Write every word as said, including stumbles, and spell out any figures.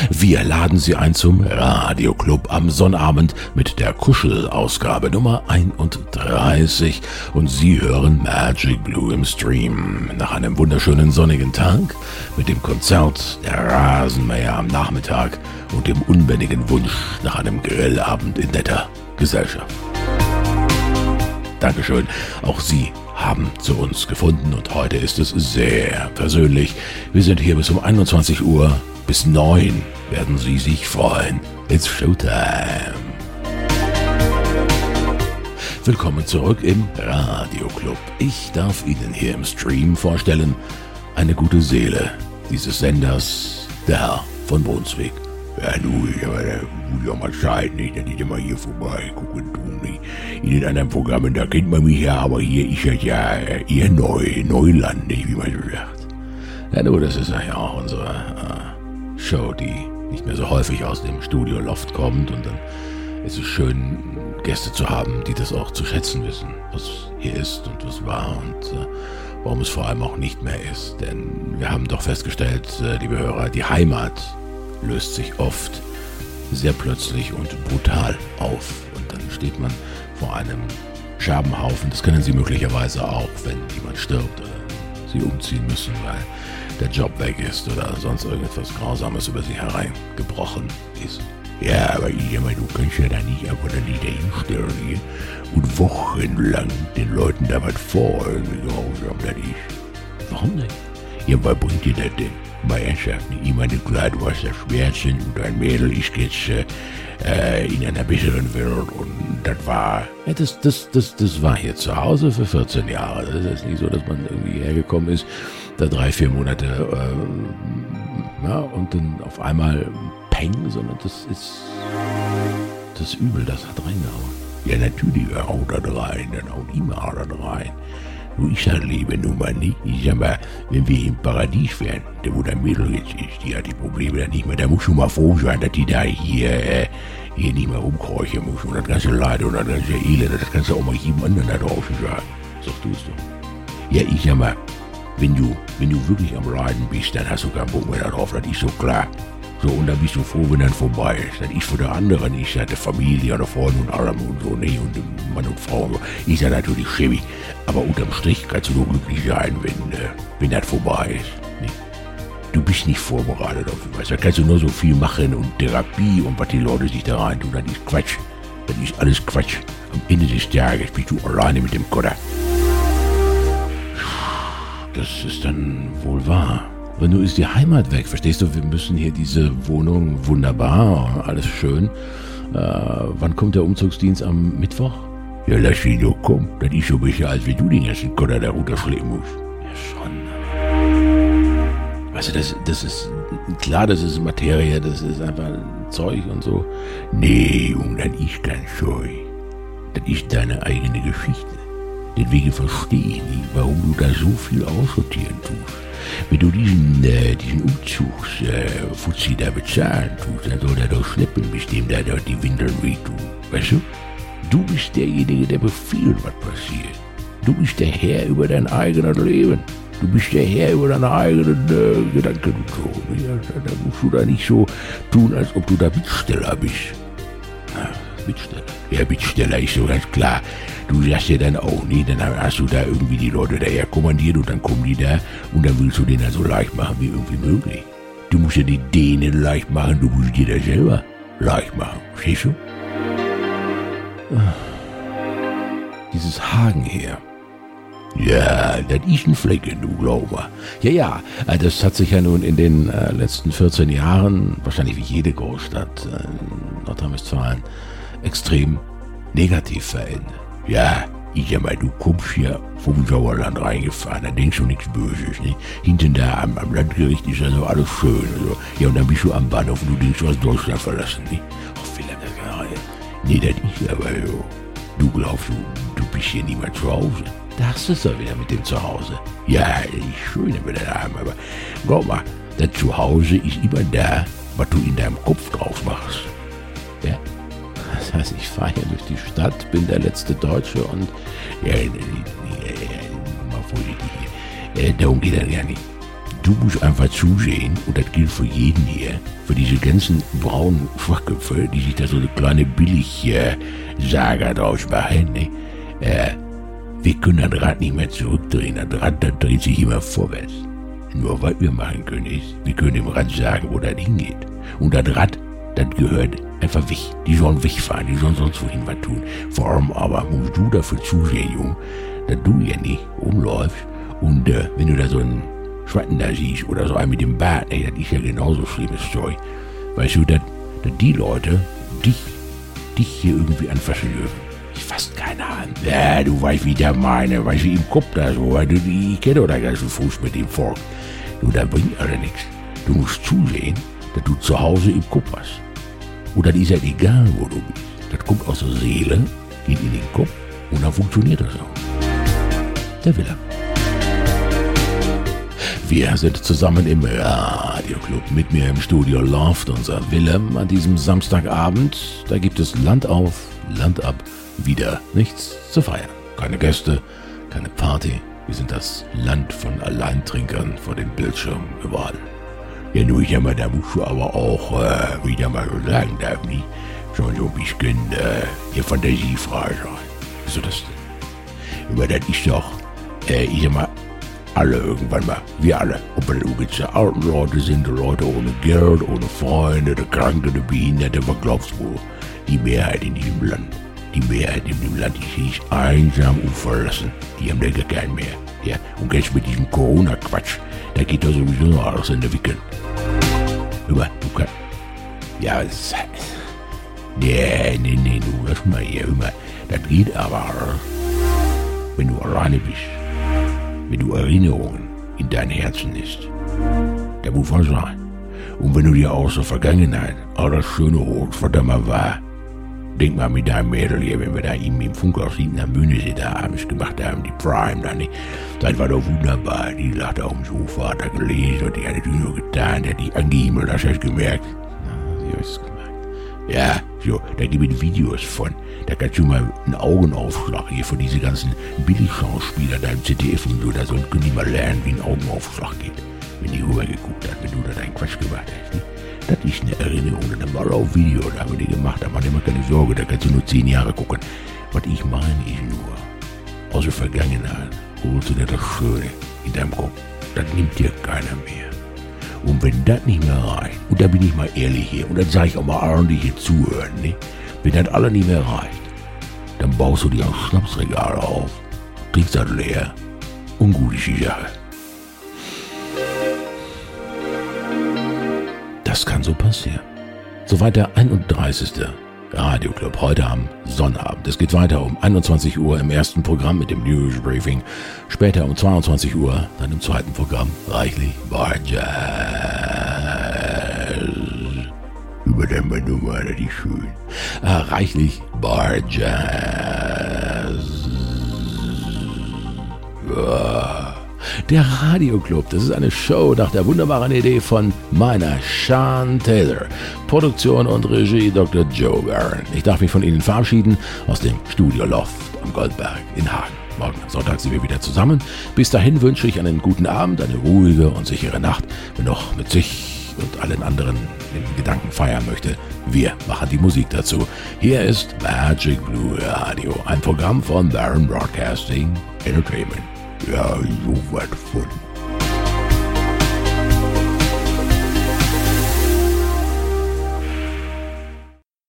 Wir laden Sie ein zum Radioclub am Sonnabend mit der Kuschelausgabe Nummer einunddreißig und Sie hören Magic Blue im Stream. Nach einem wunderschönen sonnigen Tag mit dem Konzert der Rasenmäher am Nachmittag und dem unbändigen Wunsch nach einem Grillabend in netter Gesellschaft. Dankeschön, auch Sie haben zu uns gefunden und heute ist es sehr persönlich. Wir sind hier bis um einundzwanzig Uhr, bis neun werden Sie sich freuen. It's Showtime. Willkommen zurück im Radioclub. Ich darf Ihnen hier im Stream vorstellen, eine gute Seele dieses Senders, der Herr von Brunswick. Ja, du, ich aber, da muss ja mal Zeit, nicht, dass ich immer hier vorbei gucken tun, nicht. In den anderen Programmen, da kennt man mich ja, aber hier ist das ja eher neu, Neuland, nicht, wie man so sagt. Ja, nur, das ist ja auch unsere äh, Show, die nicht mehr so häufig aus dem Studio-Loft kommt und dann ist es schön, Gäste zu haben, die das auch zu schätzen wissen, was hier ist und was war und äh, warum es vor allem auch nicht mehr ist. Denn wir haben doch festgestellt, äh, liebe Hörer, die Heimat löst sich oft sehr plötzlich und brutal auf. Und dann steht man vor einem Scherbenhaufen. Das kennen Sie möglicherweise auch, wenn jemand stirbt oder Sie umziehen müssen, weil der Job weg ist oder sonst irgendetwas Grausames über Sie hereingebrochen ist. Ja, aber ich meine, du kannst ja da nicht einfach da nicht dahinstellen hier und wochenlang den Leuten da was vor irgendwie grausam, das ist. Warum nicht? Ja, was bringt dir das denn? Mal ernsthaft, ich meine, klar, du hast das Schwärzchen und dein Mädel ist jetzt äh, in einer besseren Welt und das war... Ja, das, das, das, das war hier zu Hause für vierzehn Jahre. Das ist nicht so, dass man irgendwie hergekommen ist, da drei, vier Monate äh, ja, und dann auf einmal peng, sondern das ist das Übel, das hat reingehauen. Ja, natürlich haut das rein, dann haut immer das rein. Nur ich sag Leben nun mal nicht. Ich sag mal, wenn wir im Paradies wären, da wo der Mädel jetzt ist, die hat die Probleme da nicht mehr. Da muss schon mal froh sein, dass die da hier, äh, hier nicht mehr rumkräuchen muss. Und das ganze Leid und das ganze Elend, das kannst du auch mal jedem anderen da draußen sagen. Sagst du es doch. Ja, ich sag mal, wenn du, wenn du wirklich am Leiden bist, dann hast du keinen Bock mehr darauf, das ist so klar. So, und dann bist du froh, wenn dann vorbei ist. Das ist für die anderen, ich sag, der Familie oder Freunde und allem und so, ne, und Mann und Frau und so. Ich sag natürlich schäbig. Aber unterm Strich kannst du nur glücklich sein, wenn, äh, wenn das vorbei ist. Ne? Du bist nicht vorbereitet auf was. Da kannst du nur so viel machen und Therapie und was die Leute sich da rein tun, das ist Quatsch. Das ist alles Quatsch. Am Ende des Tages bist du alleine mit dem Kotter. Das ist dann wohl wahr. Aber nur ist die Heimat weg, verstehst du? Wir müssen hier diese Wohnung, wunderbar, alles schön. Äh, wann kommt der Umzugsdienst am Mittwoch? Ja, lass ihn doch kommen. Das ist so besser, als wenn du den ganzen Kotter da runterschleppen musst. Ja, schon. Weißt du, das, das ist, klar, das ist Materie, das ist einfach Zeug und so. Nee, Junge, das ist kein Zeug. Das ist deine eigene Geschichte. Deswegen verstehe ich nicht, warum du da so viel aussortieren tust. Wenn du diesen, äh, diesen Umzugsfuzzi äh, da bezahlen tust, dann soll der doch schleppen, bis dem da dort die Windeln wehtun. Weißt du? Du bist derjenige, der befiehlt, was passiert. Du bist der Herr über dein eigenes Leben. Du bist der Herr über deine eigenen äh, Gedanken und so. Ja, da, da musst du da nicht so tun, als ob du da Bittsteller bist. Na, Bittsteller. Ja, Bittsteller ist so ganz klar. Du sagst ja dann auch nicht, dann hast du da irgendwie die Leute daher kommandiert und dann kommen die da und dann willst du denen so leicht machen wie irgendwie möglich. Du musst ja die denen leicht machen, du musst dir das selber leicht machen. Verstehst du? Dieses Hagen hier. Ja, das ist ein Flecken, du glaub mal. Ja, ja, das hat sich ja nun in den äh, letzten vierzehn Jahren, wahrscheinlich wie jede Großstadt äh, in Nordrhein-Westfalen, extrem negativ verändert. Ja, ich sag mal, du kommst hier vom Sauerland reingefahren, da denkst du nichts Böses, nicht? Hinten da am, am Landgericht ist also alles schön. Also. Ja, und dann bist du am Bahnhof und du denkst, du hast Deutschland verlassen, nicht? Ach, wie lange gerade? Nee, das ist aber so. Du glaubst, du, du bist hier niemand zu Hause. Da hast du es doch wieder mit dem Zuhause. Ja, ist schön, wenn wir das haben, aber glaub mal, das Zuhause ist immer da, was du in deinem Kopf draus machst. Ja? Das heißt, ich fahre hier durch die Stadt, bin der letzte Deutsche und ja, ja, ja, mal vorsichtig hier. Darum geht das ja nicht. Du musst einfach zusehen, und das gilt für jeden hier, für diese ganzen braunen Schwachköpfe, die sich da so eine kleine Billig-Saga äh, draus machen, ne? Äh, wir können das Rad nicht mehr zurückdrehen, das Rad, das dreht sich immer vorwärts. Nur was wir machen können ist, wir können dem Rad sagen, wo das hingeht. Und das Rad, das gehört einfach weg. Die sollen wegfahren, die sollen sonst wohin was tun. Vor allem aber musst du dafür zusehen, Junge, dass du ja nicht rumläufst und äh, wenn du da so einen Schwatten da siehst oder so einen mit dem Bart, ey, das ist ja genauso schlimmes Zeug. Weißt du, dass, dass die Leute dich, dich hier irgendwie anfassen dürfen. Ich fass keine an. Ja, du weißt, wie der meine, weißt du, im Kopf da so, weil du, ich kenne doch da ganzen Fuß mit dem Volk. Du, da bringt alle nichts. Du musst zusehen, dass du zu Hause im Kopf hast. Und dann ist ja egal, wo du bist. Das kommt aus der Seele, geht in den Kopf und dann funktioniert das auch. Der Willem. Wir sind zusammen im Radioclub. Mit mir im Studio Loft unser Willem an diesem Samstagabend. Da gibt es Land auf, Land ab, wieder nichts zu feiern. Keine Gäste, keine Party. Wir sind das Land von Alleintrinkern vor dem Bildschirm überall. Ja, nur ich mal, da musst du aber auch, äh, wie ich da mal so sagen darf, nicht? Schon so ein bisschen, äh, hier fantasiefrei sein. Wieso das denn? Aber das ist doch, äh, ich sag mal, alle irgendwann mal, wir alle. Ob das irgendwelche alten Leute sind, Leute ohne Geld, ohne Freunde, der Kranke, der Behinderte, was glaubst du? Die Mehrheit in diesem Land, die Mehrheit in diesem Land, die ist einsam und verlassen. Die haben da gar keinen mehr. Ja, und jetzt mit diesem Corona-Quatsch, da geht doch sowieso noch alles in der Wickel. Hör du kannst, ja, das, nee, nee, nee, du, lass mal hier, hör mal, das geht aber, wenn du alleine bist. Wenn du Erinnerungen in dein Herzen hast. Da muss was sein. Und wenn du dir aus der Vergangenheit alles Schöne holst, was da mal war. Denk mal mit deinem Mädel hier, wenn wir da eben im Funkhaus hinten am Mühnesee da abends gemacht haben, die Prime da nicht. Das war doch wunderbar. Die lag da auf dem Sofa, hat da gelesen und die hat die nur getan, die hat die angehimmelt, hast du das gemerkt? Na, sie hat es gemerkt. Ja, so, da gibt es Videos von. Da kannst du mal einen Augenaufschlag hier von diesen ganzen Billigschauspieler da im Z D F und so, da so, können die mal lernen, wie ein Augenaufschlag geht. Wenn die rübergeguckt hat, wenn du da deinen Quatsch gemacht hast. Ne? Das ist eine Erinnerung, das war auf Video, da haben wir die gemacht, da mach dir mal keine Sorge, da kannst du nur zehn Jahre gucken. Was ich meine ist nur, aus der Vergangenheit holst du dir das Schöne in deinem Kopf. Das nimmt dir keiner mehr. Und wenn das nicht mehr reicht, und da bin ich mal ehrlich hier, und dann sage ich auch mal allen, die hier zuhören, ne? Wenn das alle nicht mehr reicht, dann baust du dir ein Schnapsregal auf, trinkst das leer und gut ist die Sache. Das kann so passieren. Soweit der einunddreißigste Radioclub heute am Sonnabend. Es geht weiter um einundzwanzig Uhr im ersten Programm mit dem News Briefing. Später um zweiundzwanzig Uhr dann im zweiten Programm reichlich Bar Jazz. Über den Nummer, das ist schön. Ah, reichlich Bar Jazz. Ja. Der Radioclub, das ist eine Show nach der wunderbaren Idee von meiner Sean Taylor. Produktion und Regie Doktor Joe Barron. Ich darf mich von Ihnen verabschieden aus dem Studio Loft am Goldberg in Hagen. Morgen Sonntag sind wir wieder zusammen. Bis dahin wünsche ich einen guten Abend, eine ruhige und sichere Nacht. Wer noch mit sich und allen anderen in Gedanken feiern möchte, wir machen die Musik dazu. Hier ist Magic Blue Radio, ein Programm von Barron Broadcasting Entertainment. Ja, so was von